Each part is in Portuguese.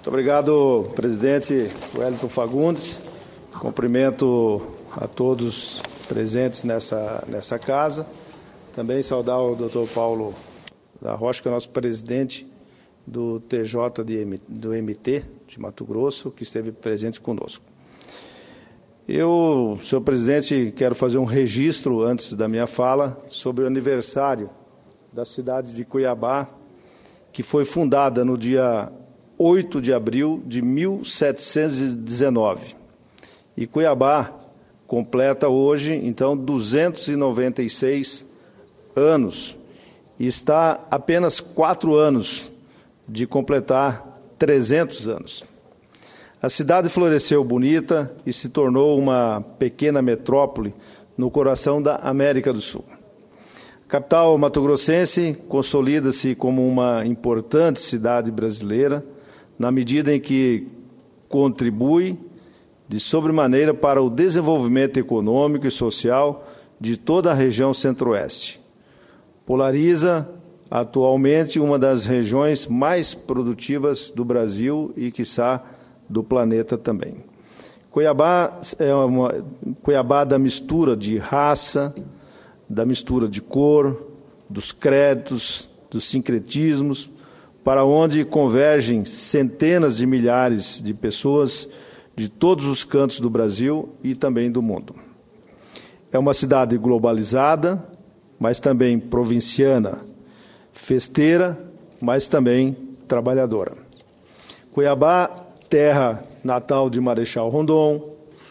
Muito obrigado, presidente Wellington Fagundes. Cumprimento a todos presentes nessa casa. Também saudar o doutor Paulo da Rocha, que é nosso presidente do TJ do MT de Mato Grosso, que esteve presente conosco. Eu, senhor presidente, quero fazer um registro, antes da minha fala, sobre o aniversário da cidade de Cuiabá, que foi fundada no dia 8 de abril de 1719. E Cuiabá completa hoje, então, 296 anos. E está a apenas 4 anos de completar 300 anos. A cidade floresceu bonita e se tornou uma pequena metrópole no coração da América do Sul. A capital mato-grossense consolida-se como uma importante cidade brasileira, na medida em que contribui de sobremaneira para o desenvolvimento econômico e social de toda a região centro-oeste. Polariza atualmente uma das regiões mais produtivas do Brasil e, quiçá, do planeta também. Cuiabá é Cuiabá da mistura de raça, da mistura de cor, dos créditos, dos sincretismos, para onde convergem centenas de milhares de pessoas de todos os cantos do Brasil e também do mundo. É uma cidade globalizada, mas também provinciana, festeira, mas também trabalhadora. Cuiabá, terra natal de Marechal Rondon,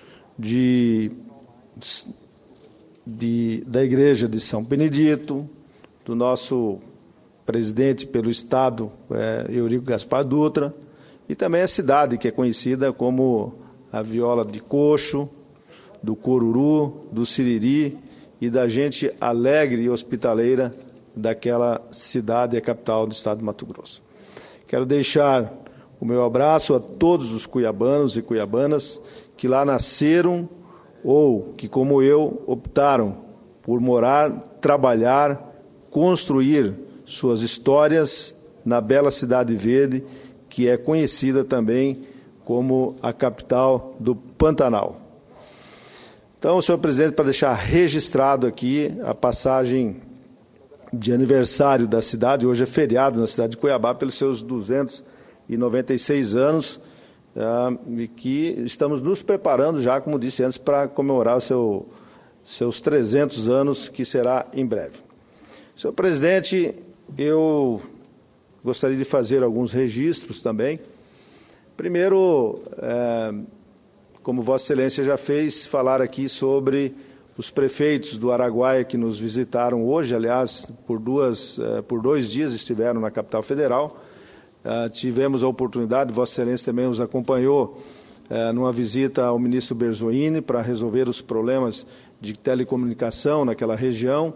da Igreja de São Benedito, do nosso presidente pelo Estado, Eurico Gaspar Dutra, e também a cidade que é conhecida como a viola de coxo, do coruru, do siriri e da gente alegre e hospitaleira daquela cidade, a capital do estado de Mato Grosso. Quero deixar o meu abraço a todos os cuiabanos e cuiabanas que lá nasceram ou que, como eu, optaram por morar, trabalhar, construir suas histórias na bela Cidade Verde, que é conhecida também como a capital do Pantanal. Então, senhor presidente, para deixar registrado aqui a passagem de aniversário da cidade, hoje é feriado na cidade de Cuiabá, pelos seus 296 anos, e que estamos nos preparando já, como disse antes, para comemorar os seus 300 anos, que será em breve. Senhor presidente, eu gostaria de fazer alguns registros também. Primeiro, como Vossa Excelência já fez, falar aqui sobre os prefeitos do Araguaia que nos visitaram hoje, aliás, por 2 dias estiveram na capital federal. Tivemos a oportunidade, Vossa Excelência também nos acompanhou numa visita ao ministro Berzoini para resolver os problemas de telecomunicação naquela região.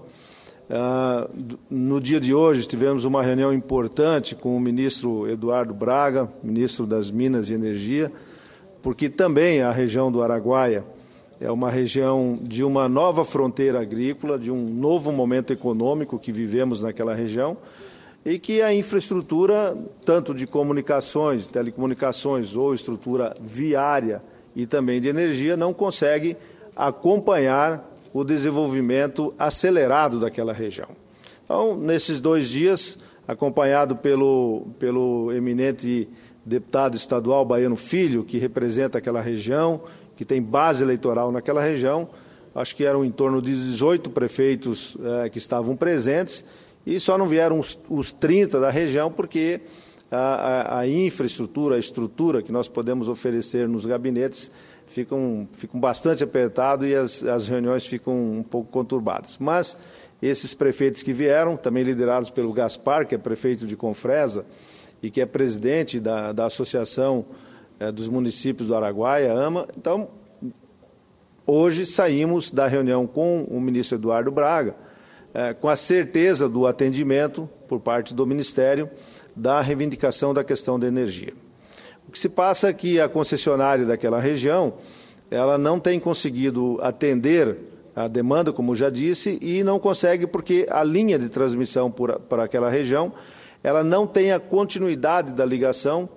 No dia de hoje tivemos uma reunião importante com o ministro Eduardo Braga, ministro das Minas e Energia, porque também a região do Araguaia é uma região de uma nova fronteira agrícola, de um novo momento econômico que vivemos naquela região, e que a infraestrutura, tanto de comunicações, telecomunicações ou estrutura viária e também de energia, não consegue acompanhar o desenvolvimento acelerado daquela região. Então, nesses 2 dias, acompanhado pelo eminente deputado estadual Baiano Filho, que representa aquela região, que tem base eleitoral naquela região, acho que eram em torno de 18 prefeitos que estavam presentes, e só não vieram os 30 da região, porque a infraestrutura, a estrutura que nós podemos oferecer nos gabinetes ficam bastante apertados e as reuniões ficam um pouco conturbadas. Mas esses prefeitos que vieram, também liderados pelo Gaspar, que é prefeito de Confresa e que é presidente da Associação dos Municípios do Araguaia, AMA. Então, hoje saímos da reunião com o ministro Eduardo Braga, com a certeza do atendimento por parte do Ministério da reivindicação da questão da energia. O que se passa é que a concessionária daquela região, ela não tem conseguido atender a demanda, como já disse, e não consegue porque a linha de transmissão para aquela região, ela não tem a continuidade da ligação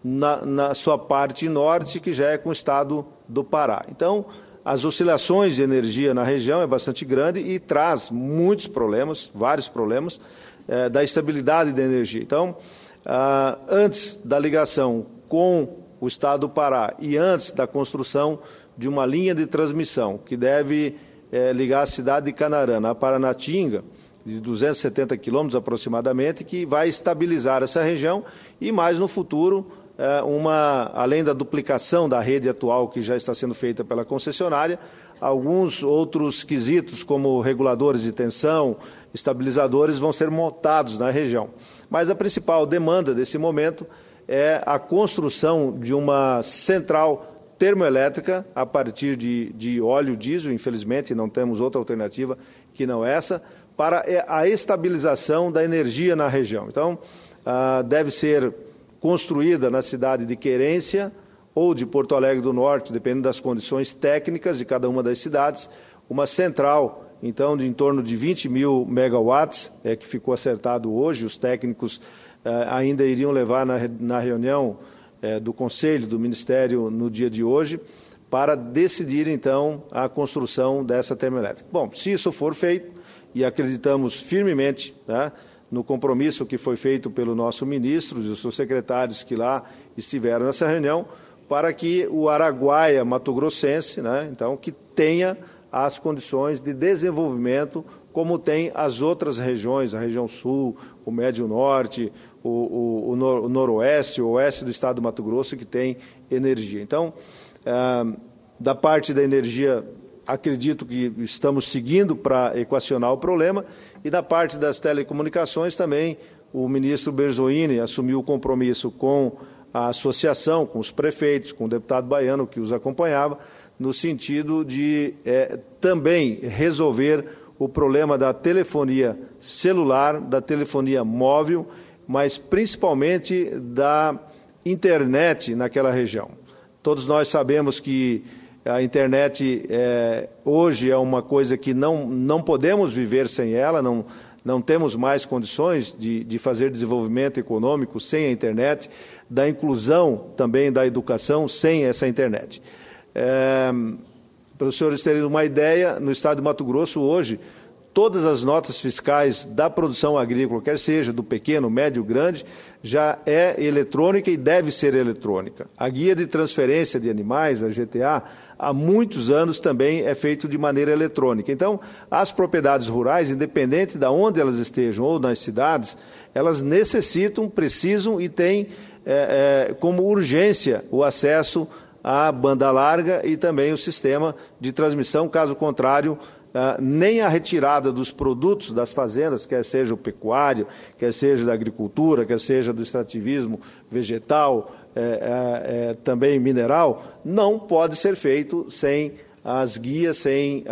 na sua parte norte, que já é com o estado do Pará. Então, as oscilações de energia na região é bastante grande e traz muitos problemas, vários problemas, da estabilidade da energia. Então, antes da ligação com o estado do Pará e antes da construção de uma linha de transmissão que deve ligar a cidade de Canarana a Paranatinga, de 270 quilômetros aproximadamente, que vai estabilizar essa região e mais no futuro, além da duplicação da rede atual que já está sendo feita pela concessionária, alguns outros quesitos, como reguladores de tensão, estabilizadores, vão ser montados na região. Mas a principal demanda desse momento é a construção de uma central termoelétrica a partir de óleo diesel, infelizmente não temos outra alternativa que não essa, para a estabilização da energia na região. Então, deve ser construída na cidade de Querência ou de Porto Alegre do Norte, dependendo das condições técnicas de cada uma das cidades, uma central, então, de em torno de 20 mil megawatts, que ficou acertado hoje. Os técnicos ainda iriam levar na reunião do Conselho, do Ministério, no dia de hoje, para decidir, então, a construção dessa termoelétrica. Bom, se isso for feito, e acreditamos firmemente, né, no compromisso que foi feito pelo nosso ministro e os seus secretários que lá estiveram nessa reunião, para que o Araguaia mato-grossense, né, então, que tenha as condições de desenvolvimento como tem as outras regiões, a região sul, o médio norte, o noroeste, o oeste do estado do Mato Grosso, que tem energia. Então, da parte da energia, acredito que estamos seguindo para equacionar o problema, e da parte das telecomunicações também, o ministro Berzoini assumiu o compromisso com a associação, com os prefeitos, com o deputado baiano que os acompanhava, no sentido de também resolver o problema da telefonia celular, da telefonia móvel, mas principalmente da internet naquela região. Todos nós sabemos que a internet hoje é uma coisa que não podemos viver sem ela, não temos mais condições de fazer desenvolvimento econômico sem a internet, da inclusão também da educação sem essa internet. Para os senhores terem uma ideia, no estado de Mato Grosso hoje, todas as notas fiscais da produção agrícola, quer seja do pequeno, médio, grande, já é eletrônica e deve ser eletrônica. A guia de transferência de animais, a GTA, há muitos anos também é feito de maneira eletrônica. Então, as propriedades rurais, independente de onde elas estejam ou nas cidades, elas necessitam, precisam e têm como urgência o acesso à banda larga e também o sistema de transmissão. Caso contrário, nem a retirada dos produtos das fazendas, quer seja o pecuário, quer seja da agricultura, quer seja do extrativismo vegetal, também mineral, não pode ser feito sem as guias, sem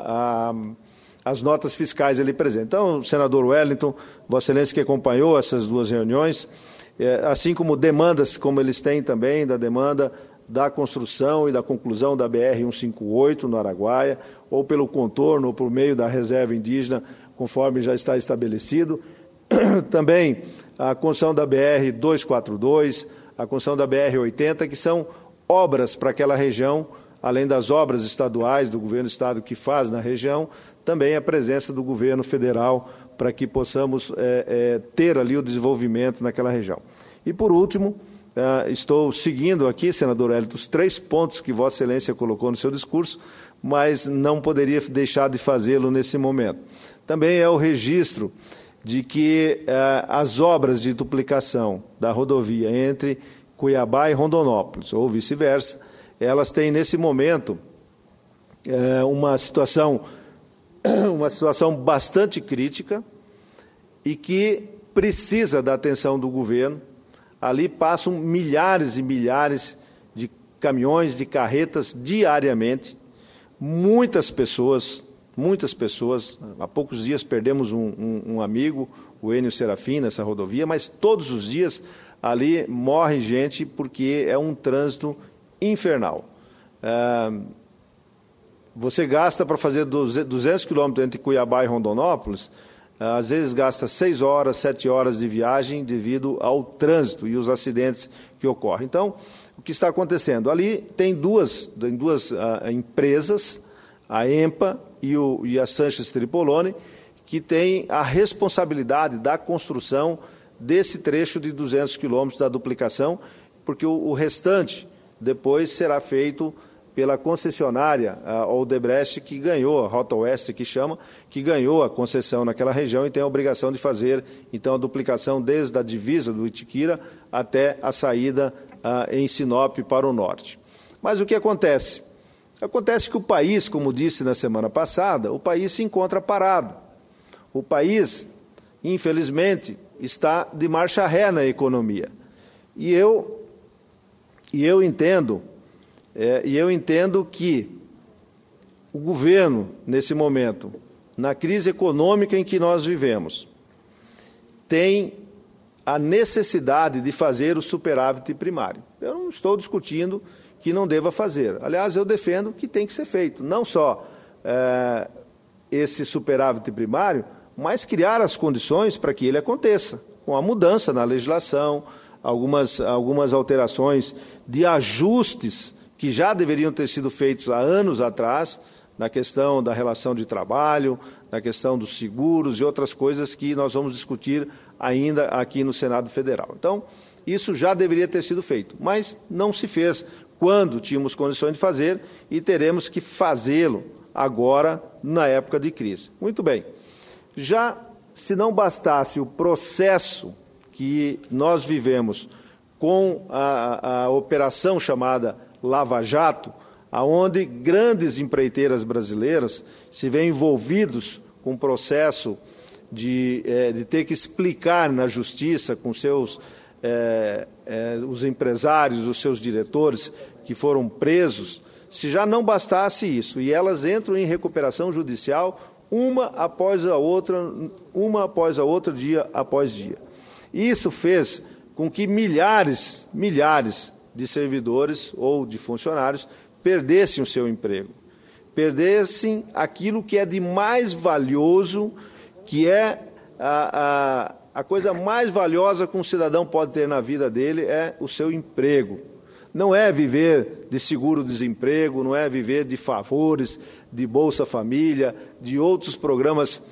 as notas fiscais ali presentes. Então, senador Wellington, Vossa Excelência que acompanhou essas duas reuniões, assim como demandas, como eles têm também, da demanda da construção e da conclusão da BR-158 no Araguaia, ou pelo contorno, ou por meio da reserva indígena, conforme já está estabelecido. Também a construção da BR-242, a construção da BR-80, que são obras para aquela região, além das obras estaduais do governo do estado que faz na região, também a presença do governo federal para que possamos ter ali o desenvolvimento naquela região. E, por último, estou seguindo aqui, senador Wellington, os 3 pontos que Vossa Excelência colocou no seu discurso, mas não poderia deixar de fazê-lo nesse momento. Também é o registro de que as obras de duplicação da rodovia entre Cuiabá e Rondonópolis, ou vice-versa, elas têm, nesse momento, uma situação bastante crítica e que precisa da atenção do governo. Ali passam milhares e milhares de caminhões, de carretas diariamente. Muitas pessoas, há poucos dias perdemos um amigo, o Enio Serafim, nessa rodovia, mas todos os dias ali morre gente porque é um trânsito infernal. Você gasta para fazer 200 quilômetros entre Cuiabá e Rondonópolis, às vezes gasta 6 horas, 7 horas de viagem devido ao trânsito e os acidentes que ocorrem. Então, o que está acontecendo? Ali tem duas empresas, a EMPA e a Sanches Tripolone, que têm a responsabilidade da construção desse trecho de 200 quilômetros da duplicação, porque o restante depois será feito pela concessionária, a Odebrecht, que ganhou, a Rota Oeste que chama, que ganhou a concessão naquela região e tem a obrigação de fazer, então, a duplicação desde a divisa do Itiquira até a saída em Sinop para o norte. Mas o que acontece? Acontece que o país, como disse na semana passada, o país se encontra parado. O país, infelizmente, está de marcha ré na economia. E eu entendo que o governo, nesse momento, na crise econômica em que nós vivemos, tem a necessidade de fazer o superávit primário. Eu não estou discutindo que não deva fazer. Aliás, eu defendo que tem que ser feito. Não só esse superávit primário, mas criar as condições para que ele aconteça, com a mudança na legislação, algumas alterações de ajustes que já deveriam ter sido feitos há anos atrás, na questão da relação de trabalho, na questão dos seguros e outras coisas que nós vamos discutir ainda aqui no Senado Federal. Então, isso já deveria ter sido feito, mas não se fez quando tínhamos condições de fazer e teremos que fazê-lo agora, na época de crise. Muito bem. Já, se não bastasse o processo que nós vivemos com a operação chamada Lava Jato, aonde grandes empreiteiras brasileiras se veem envolvidos com o processo de ter que explicar na justiça com os empresários, os seus diretores que foram presos, se já não bastasse isso, e elas entram em recuperação judicial uma após a outra, dia após dia. Isso fez com que milhares de servidores ou de funcionários perdessem o seu emprego, perdessem aquilo que é de mais valioso, que é a coisa mais valiosa que um cidadão pode ter na vida dele, é o seu emprego. Não é viver de seguro-desemprego, não é viver de favores, de Bolsa Família, de outros programas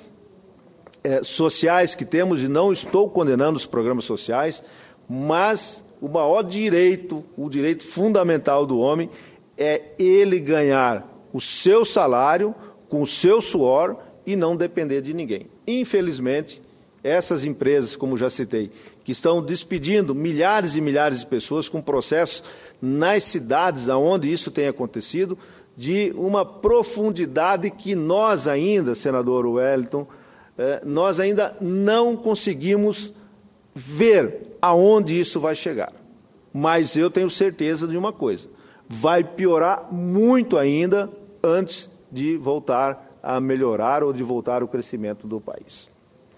sociais que temos, e não estou condenando os programas sociais, mas o maior direito, o direito fundamental do homem, é ele ganhar o seu salário com o seu suor e não depender de ninguém. Infelizmente, essas empresas, como já citei, que estão despedindo milhares e milhares de pessoas com processos nas cidades onde isso tem acontecido, de uma profundidade que nós ainda, senador Wellington, nós ainda não conseguimos ver aonde isso vai chegar. Mas eu tenho certeza de uma coisa: vai piorar muito ainda antes de voltar a melhorar ou de voltar o crescimento do país.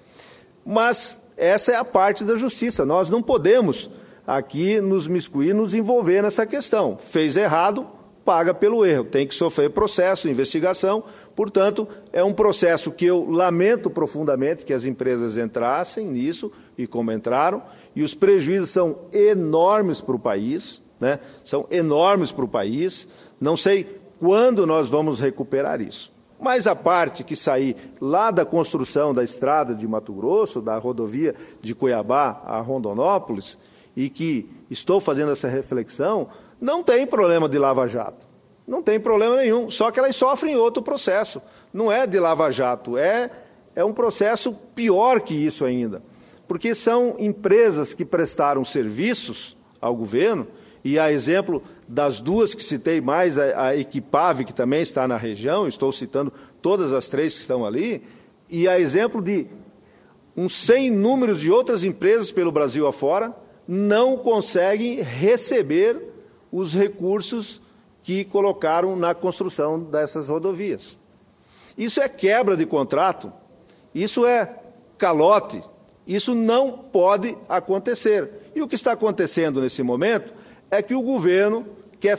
Mas essa é a parte da justiça. Nós não podemos aqui nos miscuir, nos envolver nessa questão. Fez errado, paga pelo erro. Tem que sofrer processo, investigação. Portanto, é um processo que eu lamento profundamente que as empresas entrassem nisso, e como entraram, e os prejuízos são enormes para o país, né? São enormes para o país. Não sei quando nós vamos recuperar isso. Mas a parte que sair lá da construção da estrada de Mato Grosso, da rodovia de Cuiabá a Rondonópolis, e que estou fazendo essa reflexão, não tem problema de lava-jato. Não tem problema nenhum, só que elas sofrem outro processo. Não é de lava-jato, é um processo pior que isso ainda. Porque são empresas que prestaram serviços ao governo, e a exemplo das duas que citei, mais a Equipave, que também está na região, estou citando todas as três que estão ali, e a exemplo de sem números de outras empresas pelo Brasil afora, não conseguem receber os recursos que colocaram na construção dessas rodovias. Isso é quebra de contrato, isso é calote, isso não pode acontecer. E o que está acontecendo nesse momento é que o governo quer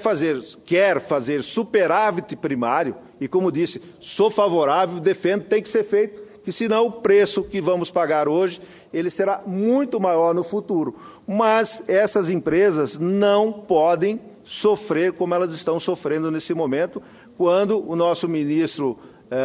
fazer superávit primário, e como disse, sou favorável, defendo, tem que ser feito, que senão o preço que vamos pagar hoje, ele será muito maior no futuro. Mas essas empresas não podem sofrer como elas estão sofrendo nesse momento, quando o nosso ministro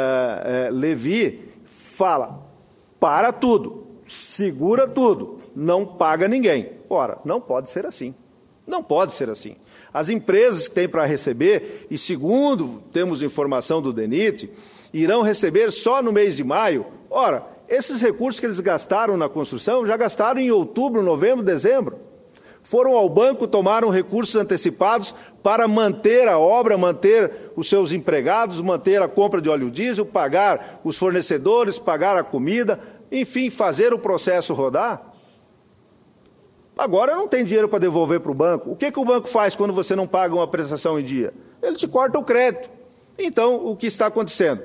Levi fala, para tudo, segura tudo, não paga ninguém. Ora, não pode ser assim. Não pode ser assim. As empresas que têm para receber, e segundo temos informação do DENIT, irão receber só no mês de maio. Ora, esses recursos que eles gastaram na construção, já gastaram em outubro, novembro, dezembro. Foram ao banco, tomaram recursos antecipados para manter a obra, manter os seus empregados, manter a compra de óleo diesel, pagar os fornecedores, pagar a comida, enfim, fazer o processo rodar. Agora não tem dinheiro para devolver para o banco. O que o banco faz quando você não paga uma prestação em dia? Ele te corta o crédito. Então, o que está acontecendo?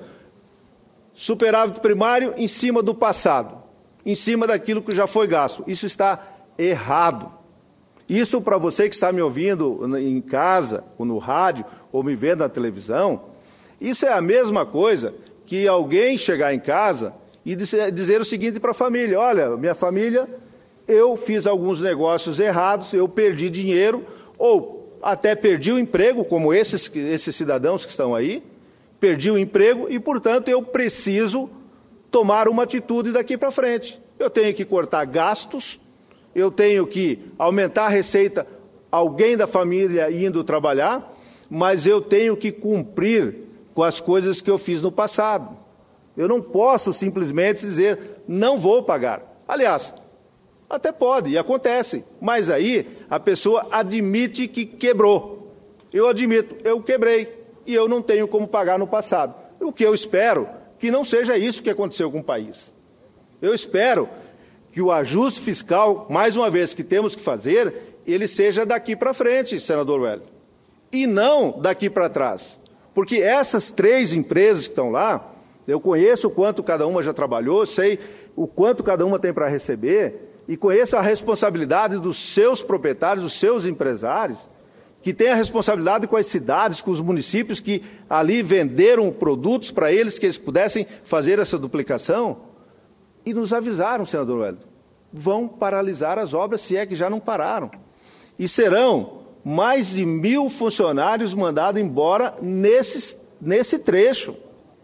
Superávit primário em cima do passado, em cima daquilo que já foi gasto. Isso está errado. Isso, para você que está me ouvindo em casa, ou no rádio, ou me vendo na televisão, isso é a mesma coisa que alguém chegar em casa e dizer o seguinte para a família: olha, minha família, eu fiz alguns negócios errados, eu perdi dinheiro, ou até perdi o emprego, como esses cidadãos que estão aí, perdi o emprego e, portanto, eu preciso tomar uma atitude daqui para frente. Eu tenho que cortar gastos, eu tenho que aumentar a receita, alguém da família indo trabalhar, mas eu tenho que cumprir com as coisas que eu fiz no passado. Eu não posso simplesmente dizer, não vou pagar. Aliás, até pode, e acontece, mas aí a pessoa admite que quebrou. Eu admito, eu quebrei, e eu não tenho como pagar no passado. O que eu espero que não seja isso que aconteceu com o país. Eu espero que o ajuste fiscal, mais uma vez, que temos que fazer, ele seja daqui para frente, senador Wellington, e não daqui para trás. Porque essas 3 empresas que estão lá, eu conheço o quanto cada uma já trabalhou, sei o quanto cada uma tem para receber, e conheço a responsabilidade dos seus proprietários, dos seus empresários, que têm a responsabilidade com as cidades, com os municípios que ali venderam produtos para eles, que eles pudessem fazer essa duplicação. E nos avisaram, senador Wellington, vão paralisar as obras, se é que já não pararam. E serão mais de 1.000 funcionários mandados embora nesse trecho.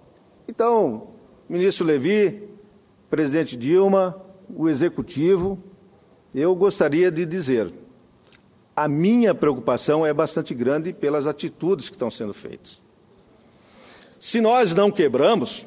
Então, ministro Levi, presidente Dilma, o Executivo, eu gostaria de dizer, a minha preocupação é bastante grande pelas atitudes que estão sendo feitas. Se nós não quebramos,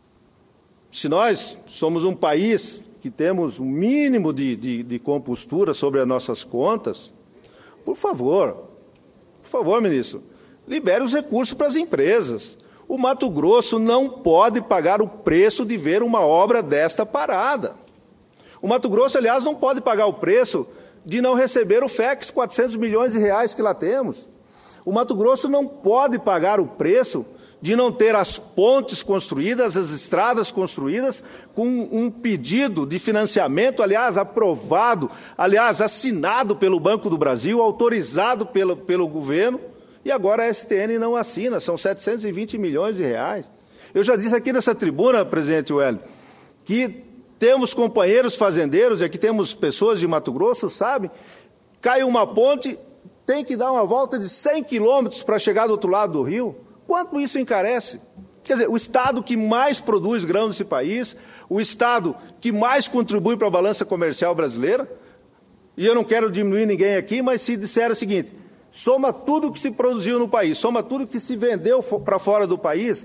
se nós somos um país que temos um mínimo de compostura sobre as nossas contas, por favor, ministro, libere os recursos para as empresas. O Mato Grosso não pode pagar o preço de ver uma obra desta parada. O Mato Grosso, aliás, não pode pagar o preço de não receber o FEX, 400 milhões de reais que lá temos. O Mato Grosso não pode pagar o preço de não ter as pontes construídas, as estradas construídas, com um pedido de financiamento, aliás, aprovado, aliás, assinado pelo Banco do Brasil, autorizado pelo governo, e agora a STN não assina, são 720 milhões de reais. Eu já disse aqui nessa tribuna, presidente Wellington, que temos companheiros fazendeiros, e aqui temos pessoas de Mato Grosso, sabe? Cai uma ponte, tem que dar uma volta de 100 quilômetros para chegar do outro lado do rio. Quanto isso encarece? Quer dizer, o estado que mais produz grão nesse país, o estado que mais contribui para a balança comercial brasileira, e eu não quero diminuir ninguém aqui, mas se disser o seguinte, soma tudo que se produziu no país, soma tudo que se vendeu para fora do país,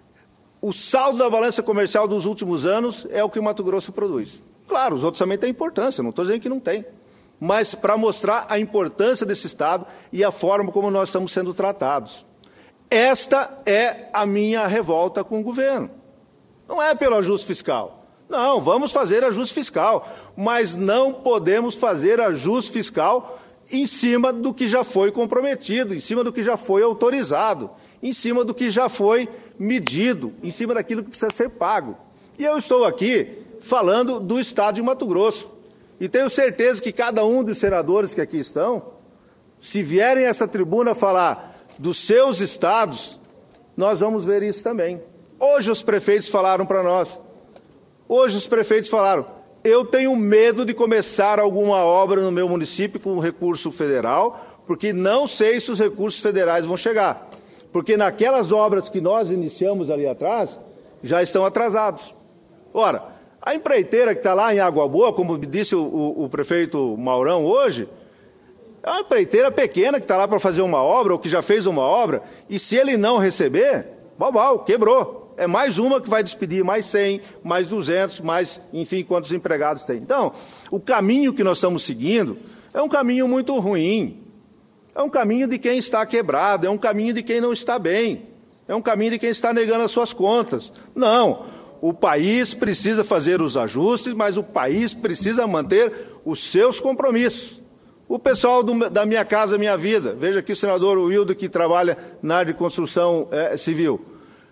o saldo da balança comercial dos últimos anos é o que o Mato Grosso produz. Claro, os outros também têm importância, não estou dizendo que não tem, mas para mostrar a importância desse estado e a forma como nós estamos sendo tratados. Esta é a minha revolta com o governo. Não é pelo ajuste fiscal. Não, vamos fazer ajuste fiscal, mas não podemos fazer ajuste fiscal em cima do que já foi comprometido, em cima do que já foi autorizado, em cima do que já foi medido, em cima daquilo que precisa ser pago. E eu estou aqui falando do estado de Mato Grosso. E tenho certeza que cada um dos senadores que aqui estão, se vierem a essa tribuna falar dos seus estados, nós vamos ver isso também. Hoje os prefeitos falaram para nós, Hoje os prefeitos falaram, eu tenho medo de começar alguma obra no meu município com recurso federal, porque não sei se os recursos federais vão chegar. Porque naquelas obras que nós iniciamos ali atrás, já estão atrasados. Ora, a empreiteira que está lá em Água Boa, como disse o prefeito Maurão hoje, é uma empreiteira pequena que está lá para fazer uma obra, ou que já fez uma obra, e se ele não receber, babau, quebrou. É mais uma que vai despedir, mais 100, mais 200, mais, enfim, quantos empregados tem. Então, o caminho que nós estamos seguindo é um caminho muito ruim. É um caminho de quem está quebrado, é um caminho de quem não está bem, é um caminho de quem está negando as suas contas. Não, o país precisa fazer os ajustes, mas o país precisa manter os seus compromissos. O pessoal da Minha Casa Minha Vida, veja aqui o senador Wildo, que trabalha na área de construção civil.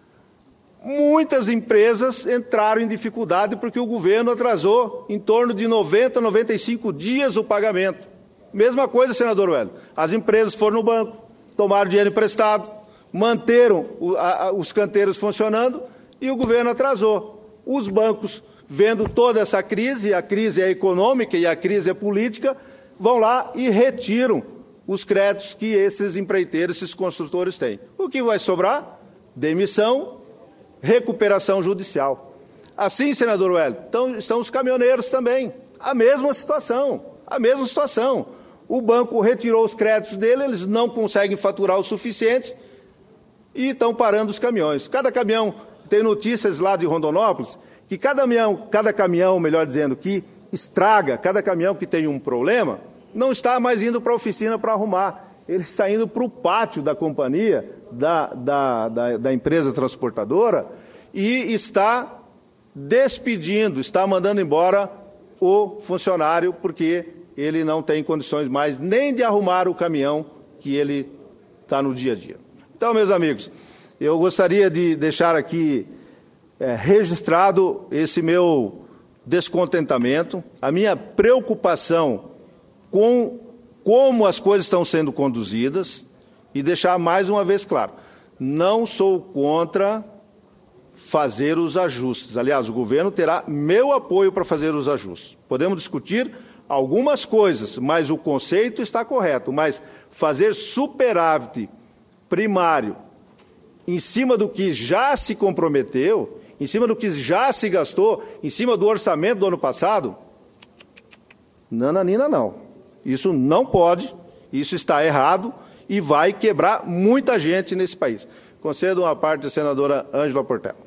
Muitas empresas entraram em dificuldade porque o governo atrasou em torno de 90, 95 dias o pagamento. Mesma coisa, senador Wellington. As empresas foram no banco, tomaram dinheiro emprestado, manteram os canteiros funcionando e o governo atrasou. Os bancos, vendo toda essa crise, a crise é econômica e a crise é política, vão lá e retiram os créditos que esses empreiteiros, esses construtores têm. O que vai sobrar? Demissão, recuperação judicial. Assim, senador Wellington, então, estão os caminhoneiros também. A mesma situação, a mesma situação. O banco retirou os créditos dele, eles não conseguem faturar o suficiente e estão parando os caminhões. Cada caminhão, tem notícias lá de Rondonópolis, que cada caminhão, melhor dizendo, que estraga, cada caminhão que tem um problema, não está mais indo para a oficina para arrumar. Ele está indo para o pátio da companhia, da empresa transportadora, e está despedindo, está mandando embora o funcionário, porque ele não tem condições mais nem de arrumar o caminhão que ele está no dia a dia. Então, meus amigos, eu gostaria de deixar aqui registrado esse meu descontentamento, a minha preocupação com como as coisas estão sendo conduzidas e deixar mais uma vez claro, não sou contra fazer os ajustes. Aliás, o governo terá meu apoio para fazer os ajustes. Podemos discutir algumas coisas, mas o conceito está correto. Mas fazer superávit primário em cima do que já se comprometeu, em cima do que já se gastou, em cima do orçamento do ano passado, nananina não. Isso não pode, isso está errado e vai quebrar muita gente nesse país. Concedo uma parte da senadora Ângela Portela.